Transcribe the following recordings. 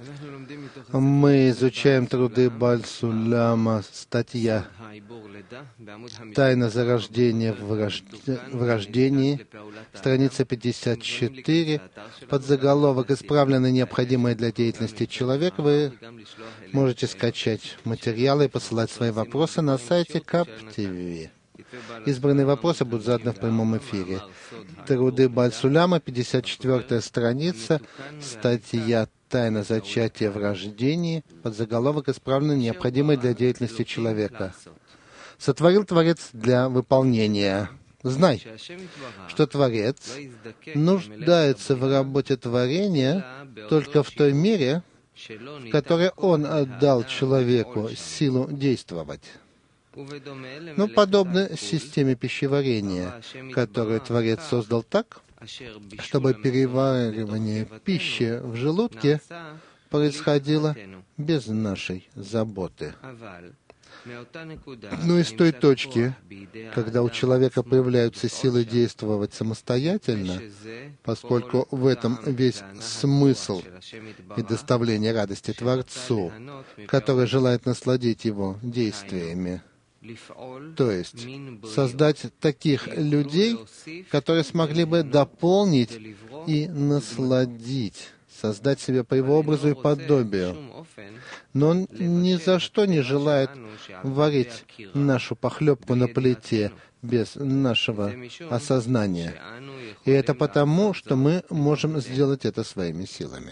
Мы изучаем труды Баль-Суляма, статья «Тайна зарождения в рождении», страница 54, подзаголовок «Исправлено необходимое для деятельности человека». Вы можете скачать материалы и посылать свои вопросы на сайте КАП-ТВ. Избранные вопросы будут заданы в прямом эфире. Труды Баль-Суляма, 54-я страница, статья «Тайна зачатия в рождении», подзаголовок «Исправлено необходимое для деятельности человека». Сотворил Творец для выполнения. Знай, что Творец нуждается в работе творения только в той мере, в которой Он отдал человеку силу действовать. Но подобно системе пищеварения, которую Творец создал так, чтобы переваривание пищи в желудке происходило без нашей заботы. Но из той точки, когда у человека появляются силы действовать самостоятельно, поскольку в этом весь смысл и доставление радости Творцу, который желает насладить его действиями, то есть создать таких людей, которые смогли бы дополнить и насладить, создать себя по его образу и подобию. Но он ни за что не желает варить нашу похлебку на плите без нашего осознания. И это потому, что мы можем сделать это своими силами.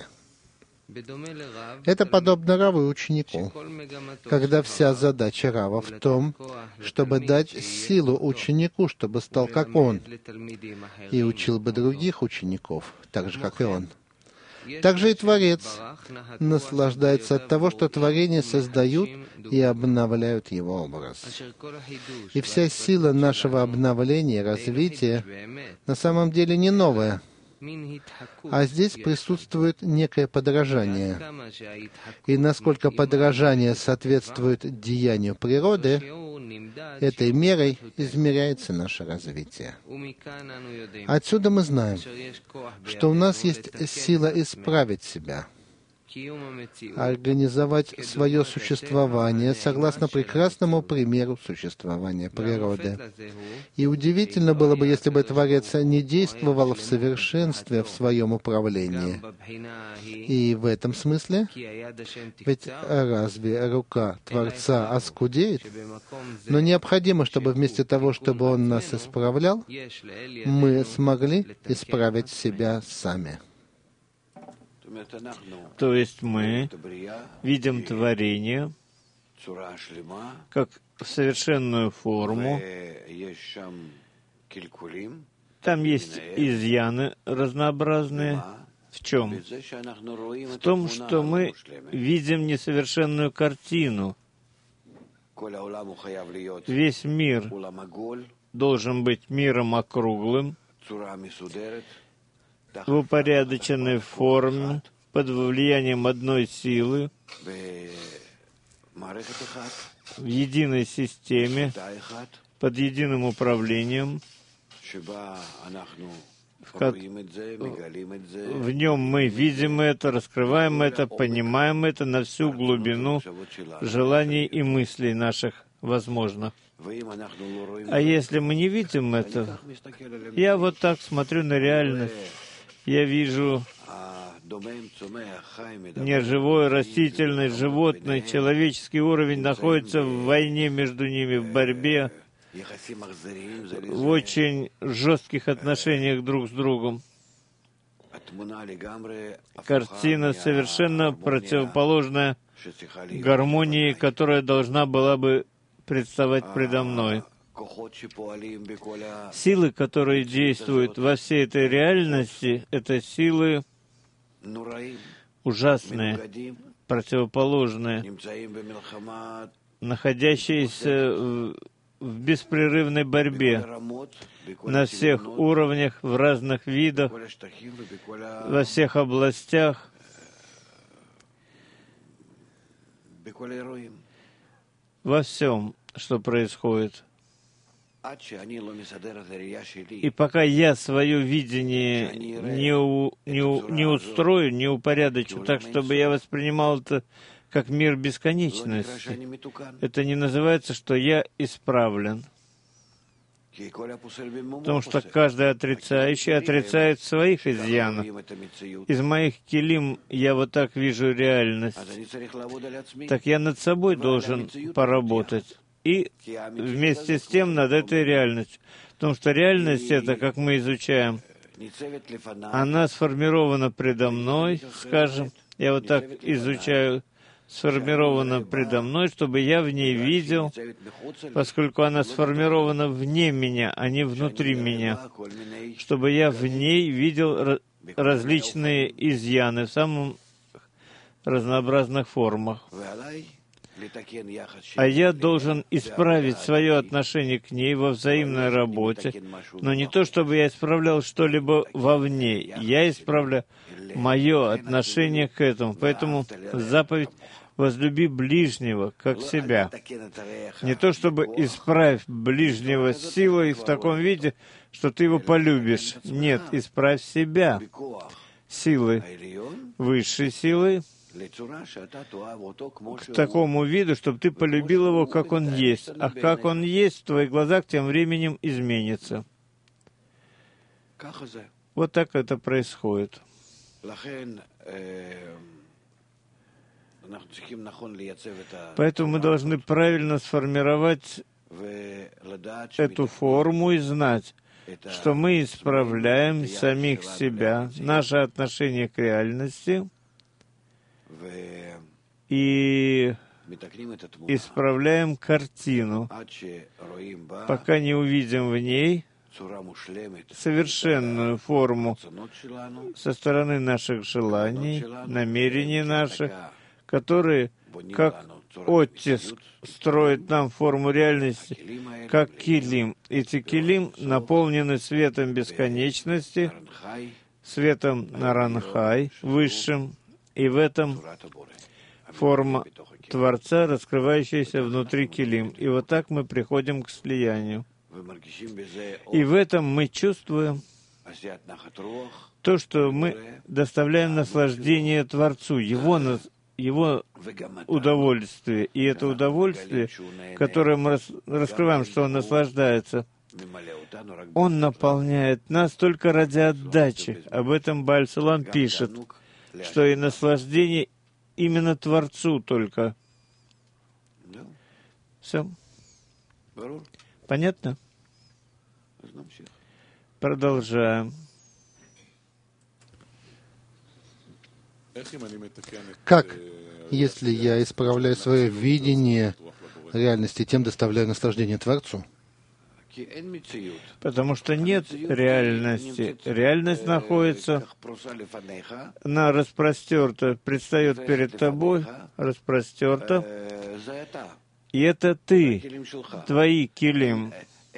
Это подобно Раву и ученику, когда вся задача Рава в том, чтобы дать силу ученику, чтобы стал как он, и учил бы других учеников, так же, как и он. Также и Творец наслаждается от того, что творения создают и обновляют его образ. И вся сила нашего обновления и развития на самом деле не новая, а здесь присутствует некое подражание. И насколько подражание соответствует деянию природы, этой мерой измеряется наше развитие. Отсюда мы знаем, что у нас есть сила исправить себя, организовать свое существование согласно прекрасному примеру существования природы. И удивительно было бы, если бы Творец не действовал в совершенстве в своем управлении. И в этом смысле, ведь разве рука Творца оскудеет? Но необходимо, чтобы вместо того, чтобы Он нас исправлял, мы смогли исправить себя сами. То есть мы видим творение как совершенную форму. Там есть изъяны разнообразные. В чем? В том, что мы видим несовершенную картину. Весь мир должен быть миром округлым, в упорядоченной форме, под влиянием одной силы, в единой системе, под единым управлением. В нем мы видим это, раскрываем это, понимаем это на всю глубину желаний и мыслей наших возможных. А если мы не видим этого, я вот так смотрю на реальность. Я вижу неживой, растительный, животный, человеческий уровень находится в войне между ними, в борьбе, в очень жестких отношениях друг с другом. Картина совершенно противоположная гармонии, которая должна была бы представать предо мной. Силы, которые действуют во всей этой реальности, это силы ужасные, противоположные, находящиеся в беспрерывной борьбе на всех уровнях, в разных видах, во всех областях, во всем, что происходит. И пока я свое видение не устрою, не упорядочу так, чтобы я воспринимал это как мир бесконечности, это не называется, что я исправлен. Потому что каждый отрицающий отрицает своих изъянов. Из моих килим я вот так вижу реальность. Так я над собой должен поработать. И вместе с тем над этой реальностью. Потому что реальность это, как мы изучаем, она сформирована предо мной, скажем, я вот так изучаю, сформирована предо мной, чтобы я в ней видел, поскольку она сформирована вне меня, а не внутри меня, чтобы я в ней видел различные изъяны в самых разнообразных формах. А я должен исправить свое отношение к ней во взаимной работе, но не то, чтобы я исправлял что-либо вовне, я исправляю мое отношение к этому. Поэтому заповедь «возлюби ближнего, как себя». Не то, чтобы исправь ближнего силой в таком виде, что ты его полюбишь. Нет, исправь себя силой, высшей силой, к такому виду, чтобы ты полюбил его, как он есть. А как он есть, в твоих глазах тем временем изменится. Вот так это происходит. Поэтому мы должны правильно сформировать эту форму и знать, что мы исправляем самих себя, наше отношение к реальности, и исправляем картину, пока не увидим в ней совершенную форму со стороны наших желаний, намерений наших, которые, как оттиск, строят нам форму реальности, как килим. Эти килим наполнены светом бесконечности, светом Наранхай, высшим, и в этом форма Творца, раскрывающаяся внутри килим. И вот так мы приходим к слиянию. И в этом мы чувствуем то, что мы доставляем наслаждение Творцу, Его удовольствие. И это удовольствие, которое мы раскрываем, что Он наслаждается, Он наполняет нас только ради отдачи. Об этом Бааль Сулам пишет, что и наслаждение именно Творцу только. Все? Понятно? Продолжаем. Как, если я исправляю свое видение реальности, тем доставляю наслаждение Творцу? Потому что нет реальности. Реальность находится на распростерта, предстает перед тобой, распростерта, и это ты, твои килим.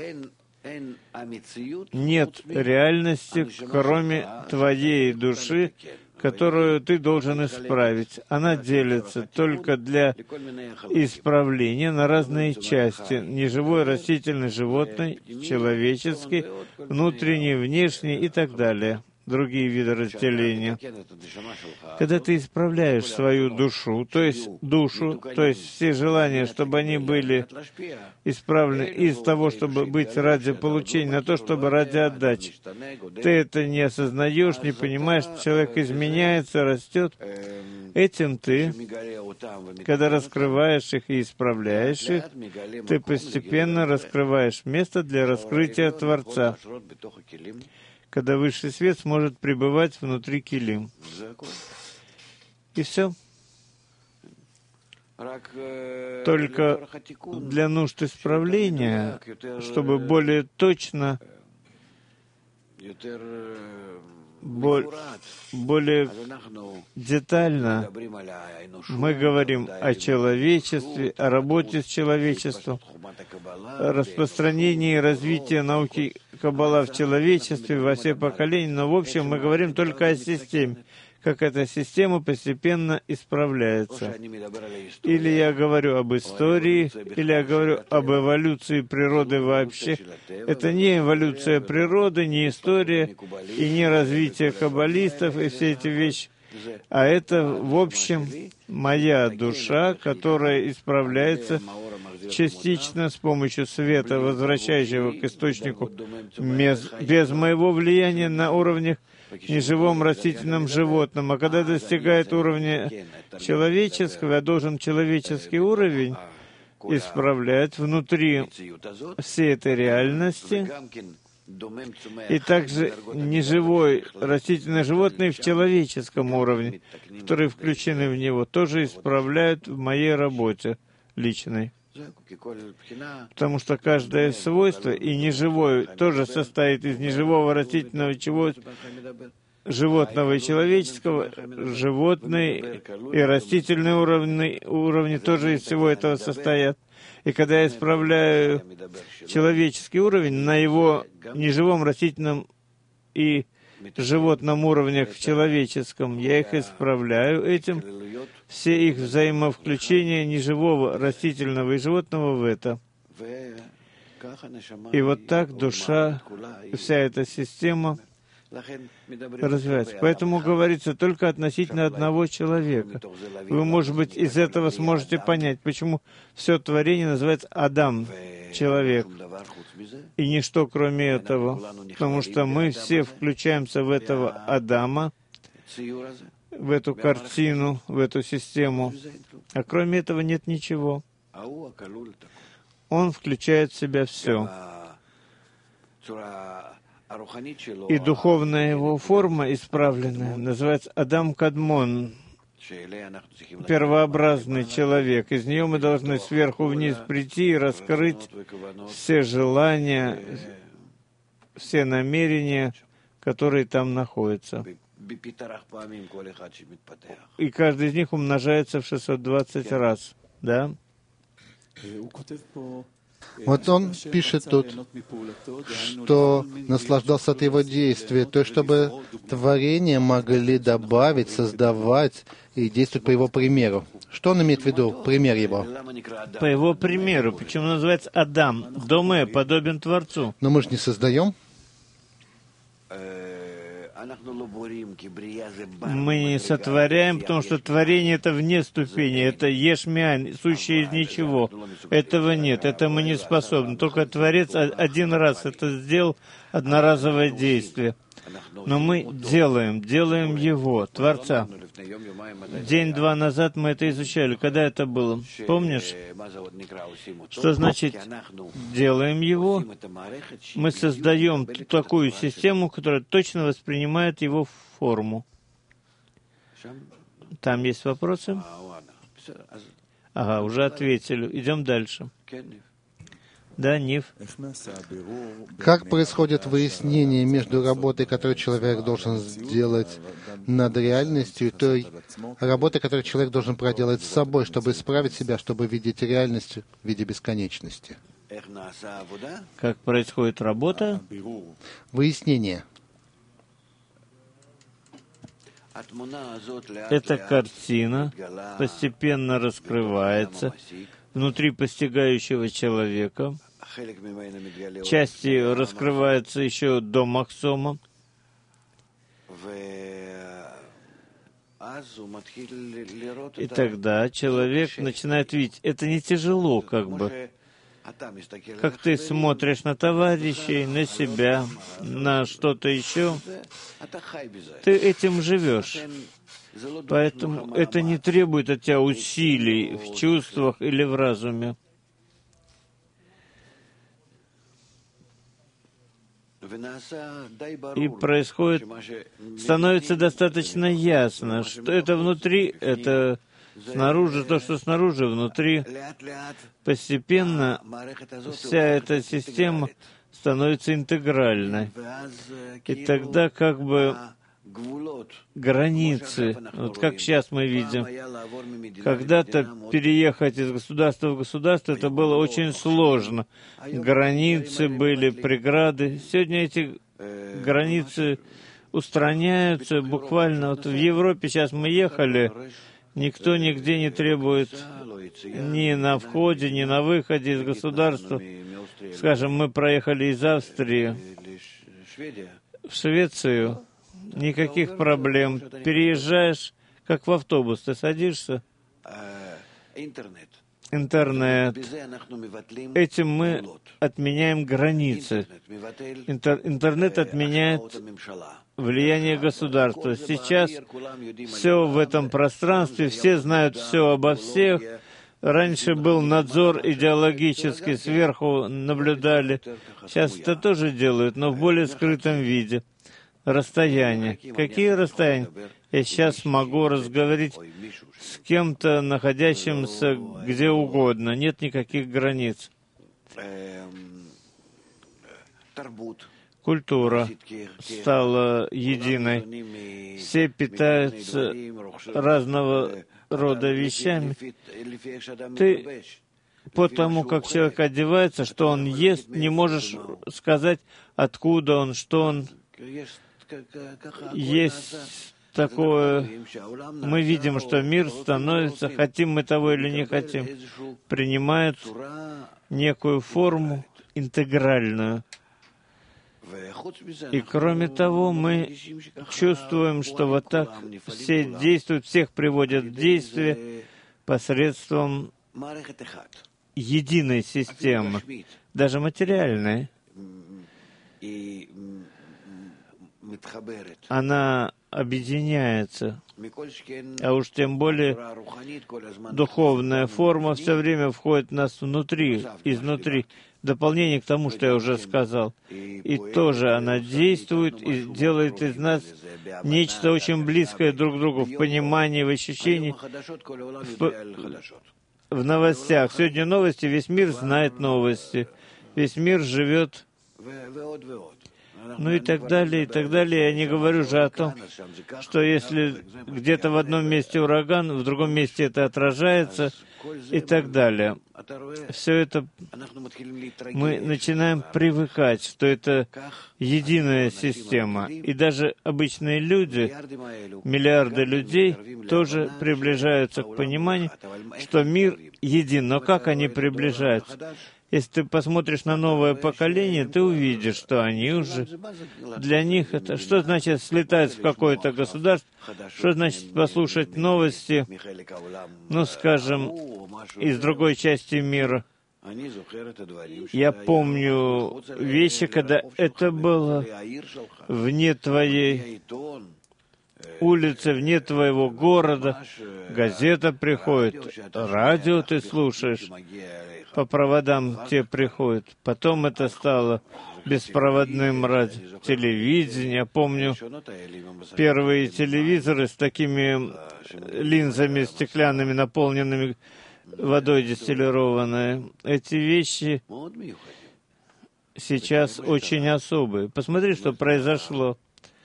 Нет реальности, кроме твоей души, которую ты должен исправить. Она делится только для исправления на разные части: неживой, растительный, животный, человеческий, внутренний, внешний и так далее. Другие виды разделения. Когда ты исправляешь свою душу, то есть все желания, чтобы они были исправлены из того, чтобы быть ради получения, на то, чтобы ради отдачи. Ты это не осознаешь, не понимаешь, человек изменяется, растет. Этим ты, когда раскрываешь их и исправляешь их, ты постепенно раскрываешь место для раскрытия Творца, когда высший свет сможет пребывать внутри килим. И все. Только для нужд исправления, чтобы более точно, более детально мы говорим о человечестве, о работе с человечеством, о распространении и развитии науки Каббала в человечестве, во все поколения, но в общем мы говорим только о системе. как эта система постепенно исправляется. Или я говорю об истории, или я говорю об эволюции природы вообще. Это не эволюция природы, не история, и не развитие каббалистов, и все эти вещи. А это, в общем, моя душа, которая исправляется частично с помощью света, возвращающего к источнику, без моего влияния на уровнях неживом, растительном, животном. А когда достигает уровня человеческого, я должен человеческий уровень исправлять внутри всей этой реальности, и также неживой, растительное животное в человеческом уровне, которые включены в него, тоже исправляют в моей работе личной. Потому что каждое свойство, и неживое, тоже состоит из неживого, растительного, животного и человеческого, животные и растительные уровни тоже из всего этого состоят. И когда я исправляю человеческий уровень на его неживом, растительном и животном уровнях в человеческом, я их исправляю этим, все их взаимовключения неживого, растительного и животного в это. И вот так душа, вся эта система развивается. Поэтому говорится только относительно одного человека. Вы, может быть, из этого сможете понять, почему все творение называется Адам, человек, и ничто кроме этого. Потому что мы все включаемся в этого Адама, в эту картину, в эту систему. А кроме этого нет ничего. Он включает в себя все. И духовная его форма исправленная называется Адам Кадмон, первообразный человек. Из нее мы должны сверху вниз прийти и раскрыть все желания, все намерения, которые там находятся. И каждый из них умножается в 620 раз. Да? Вот он пишет тут, что наслаждался от его действия, то есть чтобы творения могли добавить, создавать и действовать по его примеру. Что он имеет в виду, пример его? По его примеру. Почему называется Адам? Доме подобен Творцу. Но мы же не создаем. Мы не сотворяем, потому что творение — это вне ступени, это еш-миань, сущее из ничего. Этого нет, это мы не способны. Только Творец один раз это сделал, одноразовое действие. Но мы делаем Его, Творца. День-два назад мы это изучали. Когда это было? Помнишь? Что значит делаем Его? Мы создаем такую систему, которая точно воспринимает Его форму. Там есть вопросы? Ага, уже ответили. Идем дальше. Да, Нив. Как происходит выяснение между работой, которую человек должен сделать над реальностью, и той работой, которую человек должен проделать с собой, чтобы исправить себя, чтобы видеть реальность в виде бесконечности? Как происходит работа? Выяснение. Эта картина постепенно раскрывается внутри постигающего человека. Часть ее раскрывается еще до Махсома. И тогда человек начинает видеть, это не тяжело, как бы. Как ты смотришь на товарищей, на себя, на что-то еще, ты этим живешь. Поэтому это не требует от тебя усилий в чувствах или в разуме. И происходит, становится достаточно ясно, что это внутри, это снаружи, то, что снаружи, внутри. Постепенно вся эта система становится интегральной. И тогда как бы границы, вот как сейчас мы видим, когда-то переехать из государства в государство, это было очень сложно. Границы были, преграды. Сегодня эти границы устраняются буквально. Вот в Европе сейчас мы ехали, никто нигде не требует ни на входе, ни на выходе из государства. Скажем, мы проехали из Австрии в Швецию, никаких проблем. Переезжаешь, как в автобус, ты садишься. Интернет. Этим мы отменяем границы. Интернет отменяет влияние государства. Сейчас все в этом пространстве, все знают все обо всех. Раньше был надзор идеологический, сверху наблюдали. Сейчас это тоже делают, но в более скрытом виде. Расстояние. Какие расстояния? Я сейчас могу разговаривать с кем-то, находящимся где угодно. Нет никаких границ. Культура стала единой. Все питаются разного рода вещами. Ты по тому, как человек одевается, что он ест, не можешь сказать, откуда он, что он. Есть такое, мы видим, что мир становится, хотим мы того или не хотим, принимает некую форму интегральную. И кроме того, мы чувствуем, что вот так все действуют, всех приводят в действие посредством единой системы, даже материальной. Она объединяется, а уж тем более духовная форма все время входит в нас внутри, изнутри, в дополнение к тому, что я уже сказал. И тоже она действует и делает из нас нечто очень близкое друг к другу в понимании, в ощущении, в новостях. Сегодня новости, весь мир знает новости, весь мир живет. Ну и так далее, и так далее. Я не говорю же о том, что если где-то в одном месте ураган, в другом месте это отражается, и так далее. Все это мы начинаем привыкать, что это единая система. И даже обычные люди, миллиарды людей, тоже приближаются к пониманию, что мир един. Но как они приближаются? Если ты посмотришь на новое поколение, ты увидишь, что они уже... Для них это... Что значит слетать в какое-то государство? Что значит послушать новости, ну, скажем, из другой части мира? Я помню вещи, когда это было вне твоей улицы, вне твоего города. Газета приходит, радио ты слушаешь, по проводам тебе приходит. Потом это стало беспроводным радио, телевидение. Я помню первые телевизоры с такими линзами стеклянными, наполненными водой дистиллированной. Эти вещи сейчас очень особые. Посмотри, что произошло.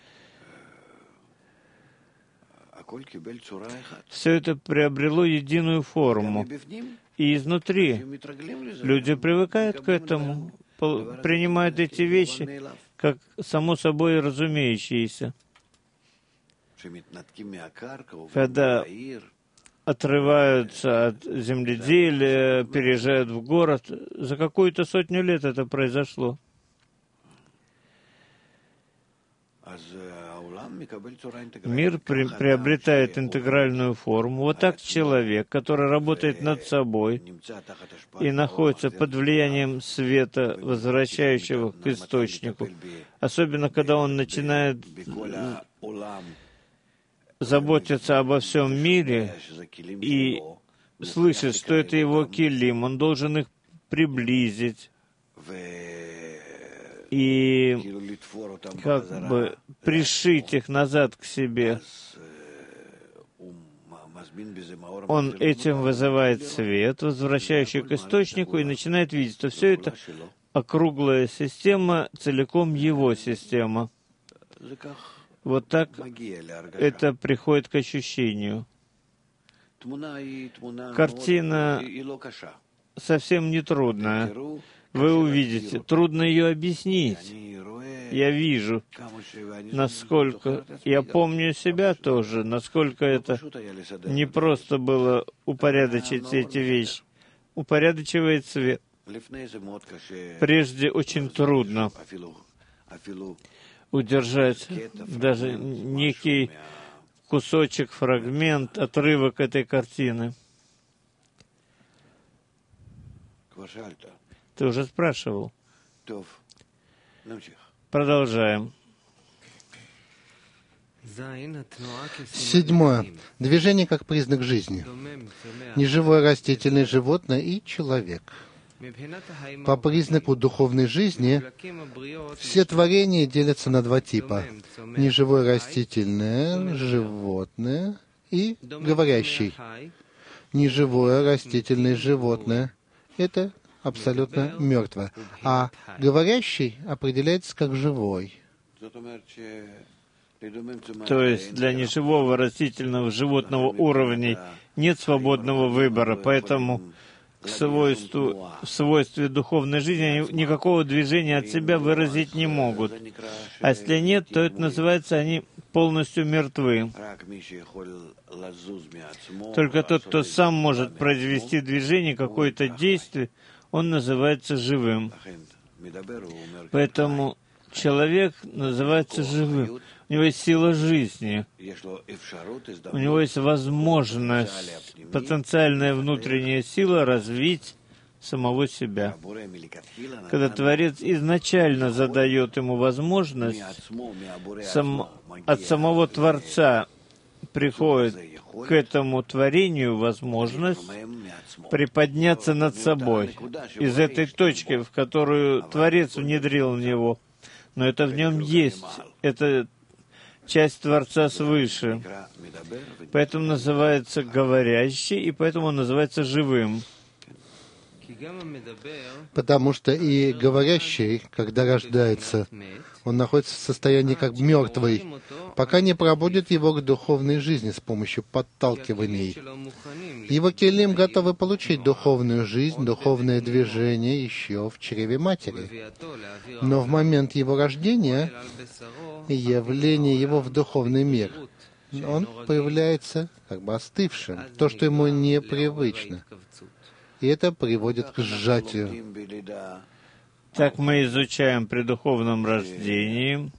Все это приобрело единую форму. И изнутри люди привыкают к этому, принимают эти вещи как само собой разумеющиеся. Когда отрываются от земледелия, переезжают в город, за какую-то 100 лет это произошло. Мир приобретает интегральную форму. Вот так человек, который работает над собой и находится под влиянием света, возвращающего к источнику, особенно когда он начинает заботиться обо всем мире и слышит, что это его килим, он должен их приблизить и как бы пришить их назад к себе. Он этим вызывает свет, возвращающий к источнику, и начинает видеть, что все это округлая система, целиком его система. Вот так это приходит к ощущению. Картина совсем не трудная. Вы увидите, трудно ее объяснить. я вижу, насколько я помню себя тоже, насколько это не просто было упорядочить эти вещи. Упорядочивает свет. Прежде очень трудно удержать даже некий кусочек, фрагмент, отрывок этой картины. Ты уже спрашивал. Продолжаем. 7. Движение как признак жизни. Неживое растительное животное и человек. По признаку духовной жизни все творения делятся на два типа. Неживое растительное животное и говорящий. Неживое растительное животное — это абсолютно мертвое, а говорящий определяется как живой. То есть для неживого растительного животного уровня нет свободного выбора, поэтому в свойстве духовной жизни они никакого движения от себя выразить не могут. А если нет, то это называется, они полностью мертвы. Только тот, кто сам может произвести движение, какое-то действие, он называется живым. Поэтому человек называется живым. У него есть сила жизни. У него есть возможность, потенциальная внутренняя сила развить самого себя. Когда Творец изначально задает ему возможность, от самого Творца приходит к этому творению возможность приподняться над собой из этой точки, в которую Творец внедрил в него. Но это в нем есть. Это часть Творца свыше. Поэтому называется говорящий, и поэтому он называется живым. Потому что и говорящий, когда рождается, он находится в состоянии как мертвый, пока не пробудит его к духовной жизни с помощью подталкиваний. Его келим готовы получить духовную жизнь, духовное движение еще в чреве матери. Но в момент его рождения, явление его в духовный мир, он появляется как бы остывшим, то, что ему непривычно. И это приводит к сжатию. Так мы изучаем при духовном рождении,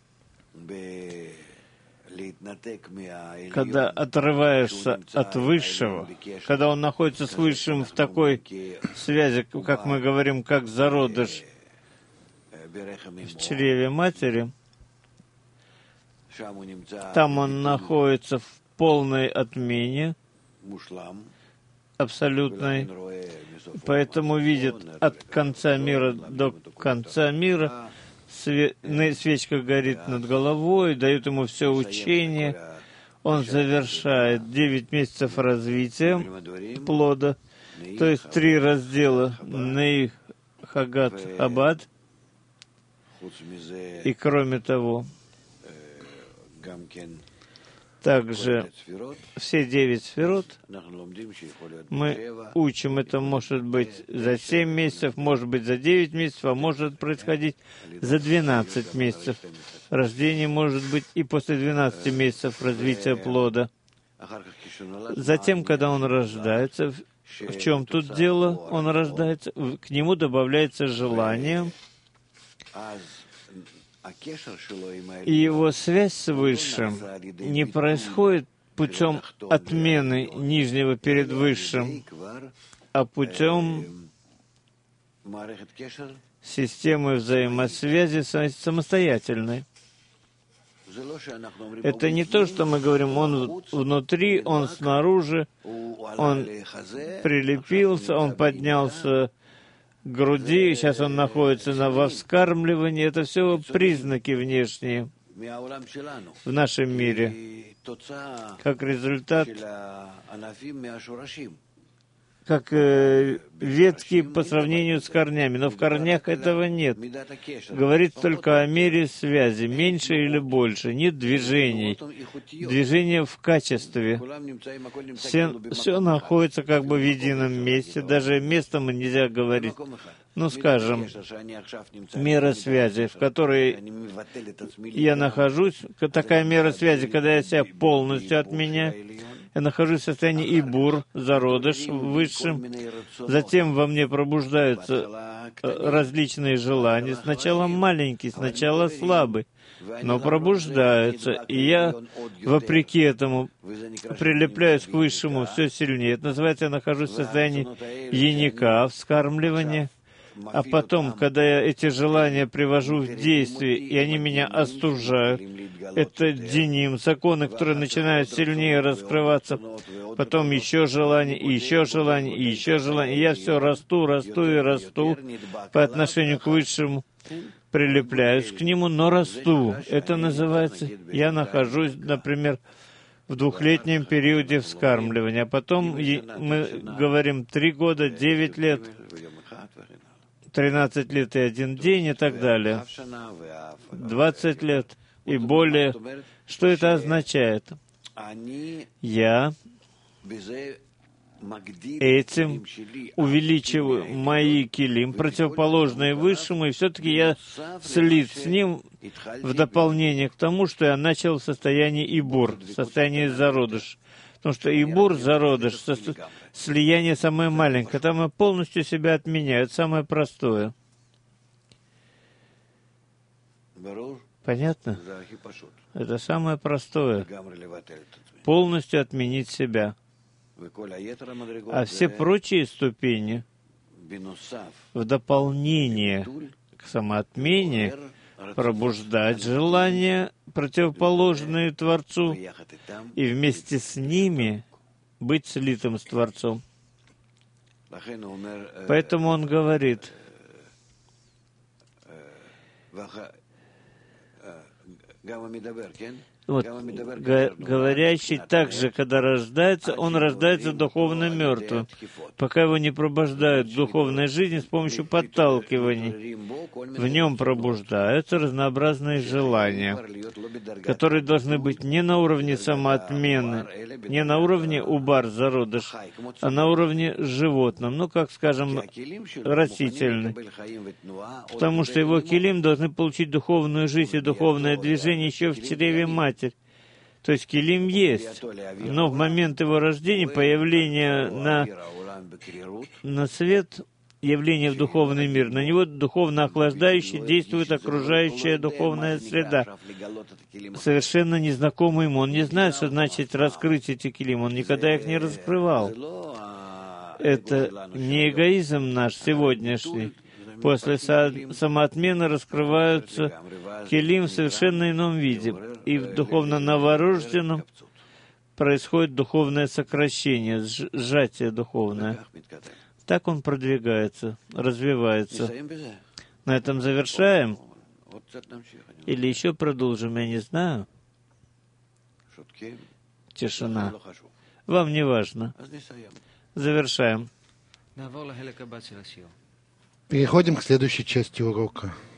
когда отрываешься от Высшего, когда он находится с Высшим в такой связи, как мы говорим, как зародыш в чреве матери, там он находится в полной отмене, абсолютной, поэтому видит от конца мира до конца мира, свечка горит над головой, дают ему все учение, он завершает 9 месяцев развития плода, то есть 3 раздела Неих, Хагат, Абад, и кроме того, также все 9 сферот мы учим, это может быть за 7 месяцев, может быть за 9 месяцев, а может происходить за 12 месяцев. Рождение может быть и после 12 месяцев развития плода. Затем, когда он рождается, в чем тут дело? Он рождается, к нему добавляется желание, и его связь с Высшим не происходит путем отмены нижнего перед Высшим, а путем системы взаимосвязи самостоятельной. Это не то, что мы говорим, он внутри, он снаружи, он прилепился, он поднялся к груди, сейчас он находится во вскармливании. Это все признаки внешние в нашем мире, как результат, как ветки по сравнению с корнями. Но в корнях этого нет. Говорится только о мере связи, меньше или больше. Нет движений. Движение в качестве. Все находится как бы в едином месте. Даже местом нельзя говорить. Ну, скажем, мера связи, в которой я нахожусь, такая мера связи, когда я себя полностью отменяю, я нахожусь в состоянии ибур, зародыш высшим, затем во мне пробуждаются различные желания, сначала маленькие, сначала слабые, но пробуждаются, и я, вопреки этому, прилепляюсь к высшему все сильнее. Это называется, я нахожусь в состоянии яника, вскармливания. А потом, когда я эти желания привожу в действие, и они меня остужают, это диним, законы, которые начинают сильнее раскрываться, потом еще желание, и еще желание, и еще желание, и я все расту по отношению к высшему, прилепляюсь к нему, но расту. Это называется, я нахожусь, например, в 2-летнем периоде вскармливания, а потом мы говорим 3 года, 9 лет, 13 лет и 1 день и так далее, 20 лет и более. Что это означает? Я этим увеличиваю мои килим, противоположные высшему, и все-таки я слит с ним в дополнение к тому, что я начал в состоянии ибур, в состоянии зародыш. Потому что ибур, зародыш, слияние самое маленькое, там я полностью себя отменяю, это самое простое. Понятно? Это самое простое. Полностью отменить себя. А все прочие ступени в дополнение к самоотмене пробуждать желания, противоположные Творцу, и вместе с ними быть слитым с Творцом. Поэтому он говорит, вот, говорящий также, когда рождается, он рождается духовно мертвым, пока его не пробуждают в духовной жизни с помощью подталкиваний. В нем пробуждаются разнообразные желания, которые должны быть не на уровне самоотмены, не на уровне убар, зародыш, а на уровне животном, ну, как, скажем, растительный. Потому что его килим должны получить духовную жизнь и духовное движение еще в чреве матери. То есть килим есть, но в момент его рождения, появления на свет, явление в духовный мир, на него духовно охлаждающе действует окружающая духовная среда, совершенно незнакомый ему. Он не знает, что значит раскрыть эти килим, он никогда их не раскрывал. Это не эгоизм наш сегодняшний. После самоотмены раскрываются килим в совершенно ином виде. И в духовно новорожденном происходит духовное сокращение, сжатие духовное. Так он продвигается, развивается. На этом завершаем? Или еще продолжим, я не знаю. Тишина. Вам не важно. Завершаем. Переходим к следующей части урока.